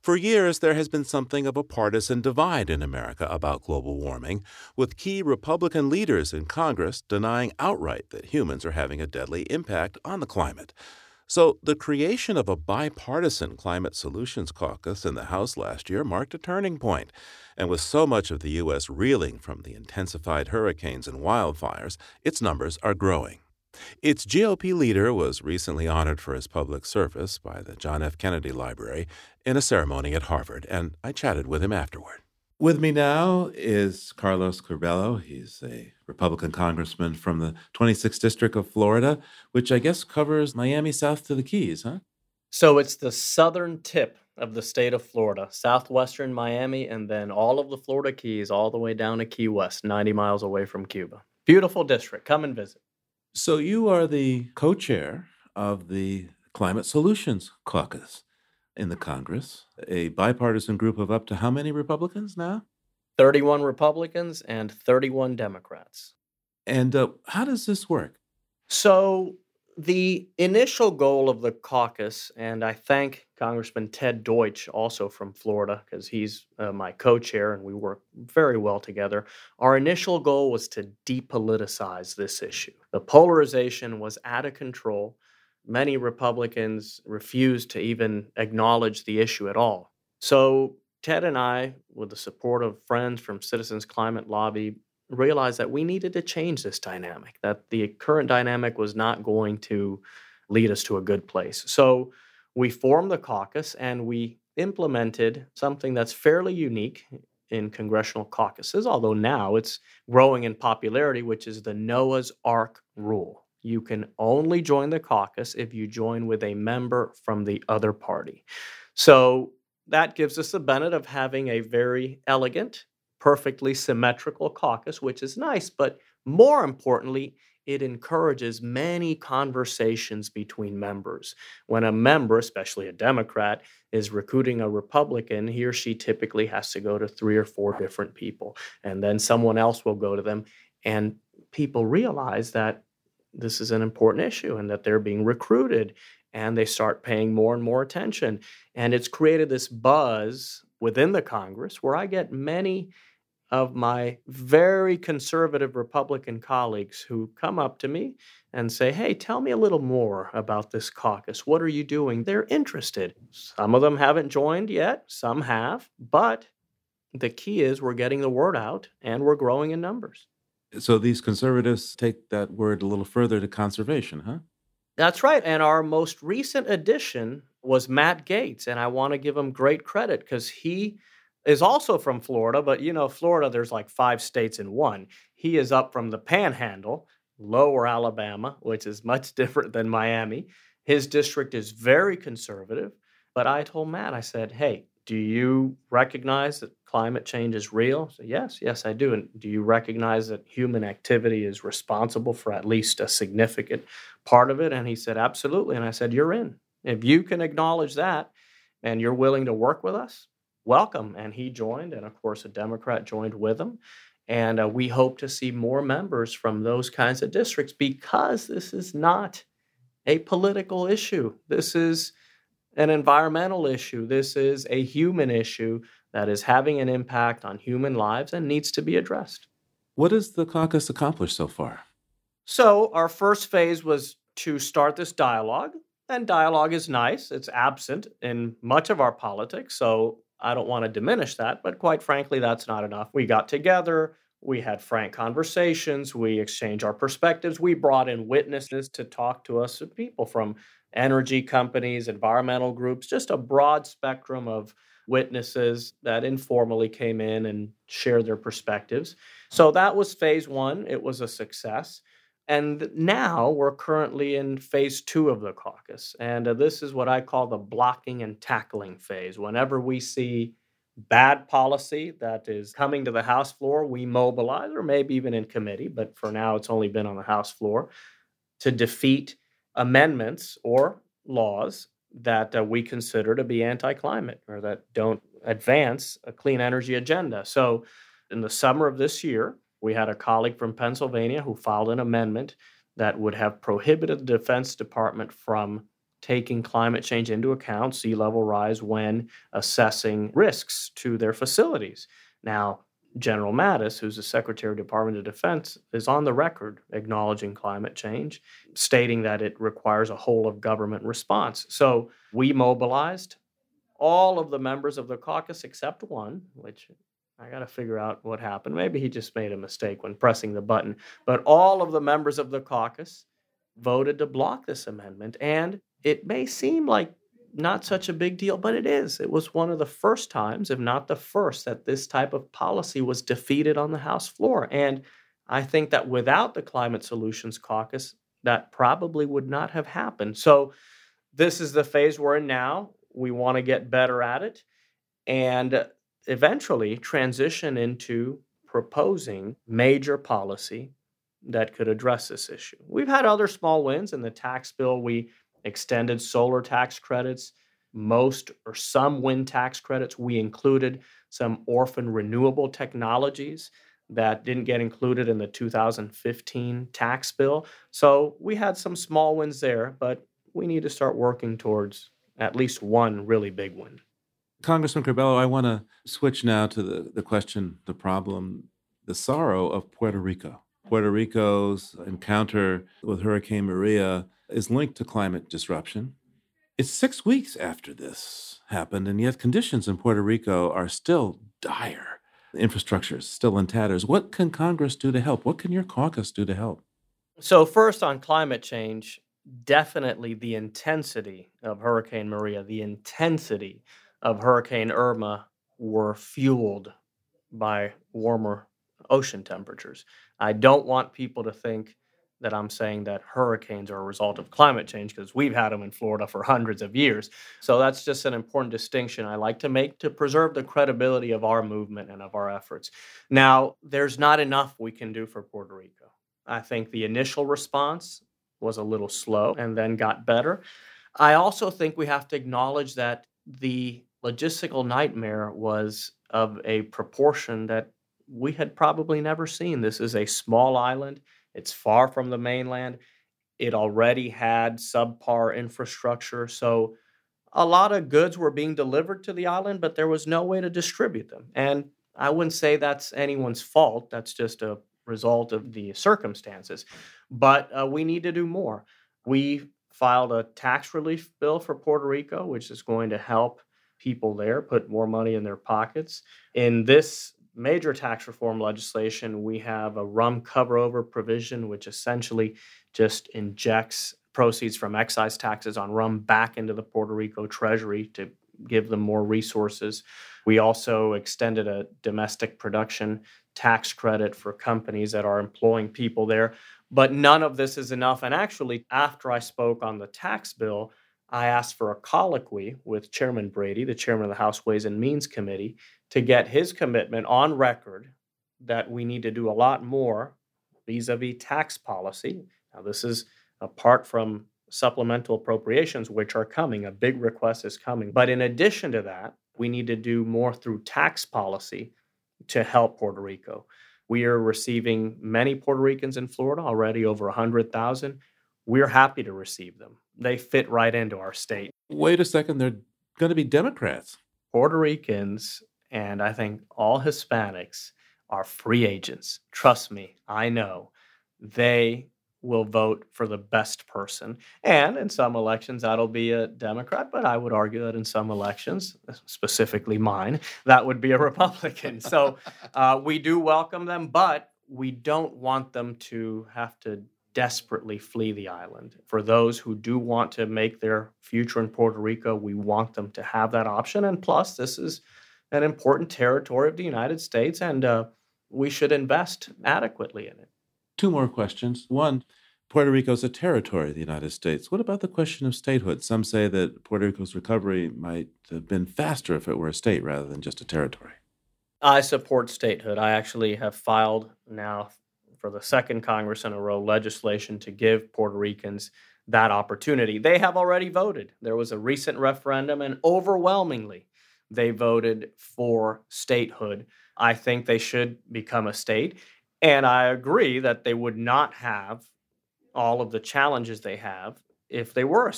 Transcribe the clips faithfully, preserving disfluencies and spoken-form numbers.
For years, there has been something of a partisan divide in America about global warming, with key Republican leaders in Congress denying outright that humans are having a deadly impact on the climate. So, the creation of a bipartisan climate solutions caucus in the House last year marked a turning point. And with so much of the U S reeling from the intensified hurricanes and wildfires, its numbers are growing. Its G O P leader was recently honored for his public service by the John F. Kennedy Library in a ceremony at Harvard, and I chatted with him afterward. With me now is Carlos Curbelo. He's a Republican congressman from the twenty-sixth District of Florida, which I guess covers Miami south to the Keys, huh? So it's the southern tip of the state of Florida, southwestern Miami, and then all of the Florida Keys all the way down to Key West, ninety miles away from Cuba. Beautiful district. Come and visit. So you are the co-chair of the Climate Solutions Caucus in the Congress, a bipartisan group of up to how many Republicans now? thirty-one Republicans and thirty-one Democrats. And uh, how does this work? So the initial goal of the caucus, and I thank Congressman Ted Deutsch, also from Florida, because he's uh, my co-chair and we work very well together. Our initial goal was to depoliticize this issue. The polarization was out of control. Many Republicans refused to even acknowledge the issue at all. So Ted and I, with the support of friends from Citizens Climate Lobby, realized that we needed to change this dynamic, that the current dynamic was not going to lead us to a good place. So we formed the caucus and we implemented something that's fairly unique in congressional caucuses, although now it's growing in popularity, which is the Noah's Ark rule. You can only join the caucus if you join with a member from the other party. So that gives us the benefit of having a very elegant, perfectly symmetrical caucus, which is nice, but more importantly, it encourages many conversations between members. When a member, especially a Democrat, is recruiting a Republican, he or she typically has to go to three or four different people, and then someone else will go to them, and people realize that this is an important issue and that they're being recruited, and they start paying more and more attention. And it's created this buzz within the Congress where I get many of my very conservative Republican colleagues who come up to me and say, hey, tell me a little more about this caucus. What are you doing? They're interested. Some of them haven't joined yet. Some have. But the key is we're getting the word out and we're growing in numbers. So these conservatives take that word a little further to conservation, huh? That's right. And our most recent addition was Matt Gaetz. And I want to give him great credit because he is also from Florida, but you know, Florida, there's like five states in one. He is up from the Panhandle, lower Alabama, which is much different than Miami. His district is very conservative, but I told Matt, I said, hey, do you recognize that climate change is real? So, yes, yes, I do. And do you recognize that human activity is responsible for at least a significant part of it? And he said, absolutely. And I said, you're in. If you can acknowledge that and you're willing to work with us, welcome. And he joined, and of course, a Democrat joined with him. And uh, we hope to see more members from those kinds of districts because this is not a political issue. This is an environmental issue. This is a human issue that is having an impact on human lives and needs to be addressed. What has the caucus accomplished so far? So our first phase was to start this dialogue, and dialogue is nice. It's absent in much of our politics, so I don't want to diminish that, but quite frankly, that's not enough. We got together, we had frank conversations, we exchanged our perspectives, we brought in witnesses to talk to us, people from energy companies, environmental groups, just a broad spectrum of witnesses that informally came in and shared their perspectives. So that was phase one. It was a success. And now we're currently in phase two of the caucus. And uh, this is what I call the blocking and tackling phase. Whenever we see bad policy that is coming to the House floor, we mobilize, or maybe even in committee, but for now it's only been on the House floor, to defeat amendments or laws that uh, we consider to be anti-climate or that don't advance a clean energy agenda. So in the summer of this year, we had a colleague from Pennsylvania who filed an amendment that would have prohibited the Defense Department from taking climate change into account, sea level rise, when assessing risks to their facilities. Now, General Mattis, who's the Secretary of Department of Defense, is on the record acknowledging climate change, stating that it requires a whole of government response. So we mobilized all of the members of the caucus except one, which I got to figure out what happened. Maybe he just made a mistake when pressing the button. But all of the members of the caucus voted to block this amendment. And it may seem like not such a big deal, but it is. It was one of the first times, if not the first, that this type of policy was defeated on the House floor. And I think that without the Climate Solutions Caucus, that probably would not have happened. So this is the phase we're in now. We want to get better at it and eventually transition into proposing major policy that could address this issue. We've had other small wins. In the tax bill, we extended solar tax credits, most or some wind tax credits. We included some orphan renewable technologies that didn't get included in the two thousand fifteen tax bill. So we had some small wins there, but we need to start working towards at least one really big win. Congressman Curbelo, I want to switch now to the, the question, the problem, the sorrow of Puerto Rico. Puerto Rico's encounter with Hurricane Maria is linked to climate disruption. It's six weeks after this happened, and yet conditions in Puerto Rico are still dire. The infrastructure is still in tatters. What can Congress do to help? What can your caucus do to help? So first, on climate change, definitely the intensity of Hurricane Maria, the intensity of Hurricane Irma were fueled by warmer ocean temperatures. I don't want people to think that I'm saying that hurricanes are a result of climate change, because we've had them in Florida for hundreds of years. So that's just an important distinction I like to make to preserve the credibility of our movement and of our efforts. Now, there's not enough we can do for Puerto Rico. I think the initial response was a little slow and then got better. I also think we have to acknowledge that the logistical nightmare was of a proportion that we had probably never seen. This is a small island. It's far from the mainland. It already had subpar infrastructure. So a lot of goods were being delivered to the island, but there was no way to distribute them. And I wouldn't say that's anyone's fault. That's just a result of the circumstances. But uh, we need to do more. We filed a tax relief bill for Puerto Rico, which is going to help people there put more money in their pockets. In this major tax reform legislation, we have a rum cover-over provision, which essentially just injects proceeds from excise taxes on rum back into the Puerto Rico Treasury to give them more resources. We also extended a domestic production tax credit for companies that are employing people there. But none of this is enough. And actually, after I spoke on the tax bill, I asked for a colloquy with Chairman Brady, the chairman of the House Ways and Means Committee, to get his commitment on record that we need to do a lot more vis-a-vis tax policy. Now, this is apart from supplemental appropriations, which are coming. A big request is coming. But in addition to that, we need to do more through tax policy to help Puerto Rico. We are receiving many Puerto Ricans in Florida, already over one hundred thousand. We're happy to receive them. They fit right into our state. Wait a second, they're going to be Democrats. Puerto Ricans, and I think all Hispanics, are free agents. Trust me, I know. They will vote for the best person. And in some elections, that'll be a Democrat, but I would argue that in some elections, specifically mine, that would be a Republican. So uh, we do welcome them, but we don't want them to have to desperately flee the island. For those who do want to make their future in Puerto Rico, we want them to have that option. And plus, this is an important territory of the United States, and uh, we should invest adequately in it. Two more questions. One, Puerto Rico is a territory of the United States. What about the question of statehood? Some say that Puerto Rico's recovery might have been faster if it were a state rather than just a territory. I support statehood. I actually have filed now for the second Congress in a row legislation to give Puerto Ricans that opportunity. They have already voted. There was a recent referendum, and overwhelmingly, they voted for statehood. I think they should become a state. And I agree that they would not have all of the challenges they have if they were a state.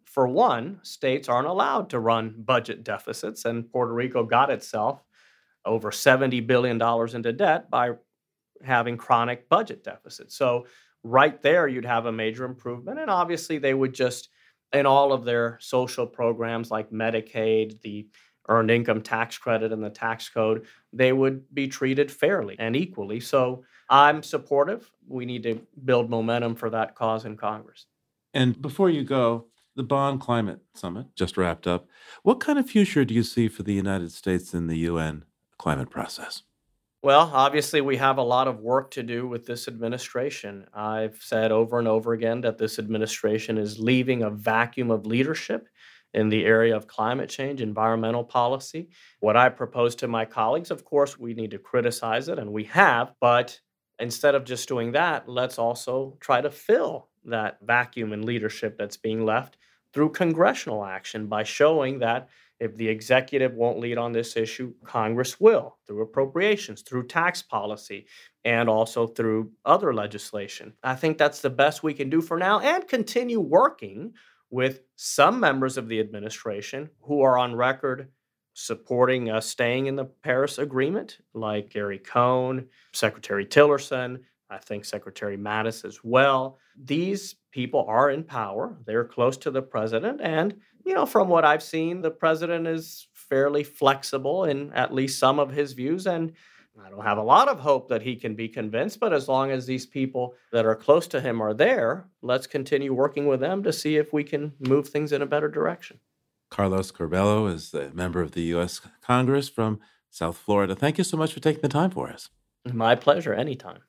For one, states aren't allowed to run budget deficits, and Puerto Rico got itself over seventy billion dollars into debt by having chronic budget deficits. So, right there, you'd have a major improvement. And obviously, they would just, in all of their social programs like Medicaid, the earned income tax credit, and the tax code, they would be treated fairly and equally. So, I'm supportive. We need to build momentum for that cause in Congress. And before you go, the Bonn Climate Summit just wrapped up. What kind of future do you see for the United States in the U N climate process? Well, obviously, we have a lot of work to do with this administration. I've said over and over again that this administration is leaving a vacuum of leadership in the area of climate change, environmental policy. What I propose to my colleagues, of course, we need to criticize it, and we have, but instead of just doing that, let's also try to fill that vacuum in leadership that's being left through congressional action by showing that if the executive won't lead on this issue, Congress will through appropriations, through tax policy, and also through other legislation. I think that's the best we can do for now and continue working with some members of the administration who are on record supporting us staying in the Paris Agreement, like Gary Cohn, Secretary Tillerson, I think Secretary Mattis as well. These people are in power. They're close to the president. And, you know, from what I've seen, the president is fairly flexible in at least some of his views. And I don't have a lot of hope that he can be convinced, but as long as these people that are close to him are there, let's continue working with them to see if we can move things in a better direction. Carlos Curbelo is a member of the U S Congress from South Florida. Thank you so much for taking the time for us. My pleasure, anytime.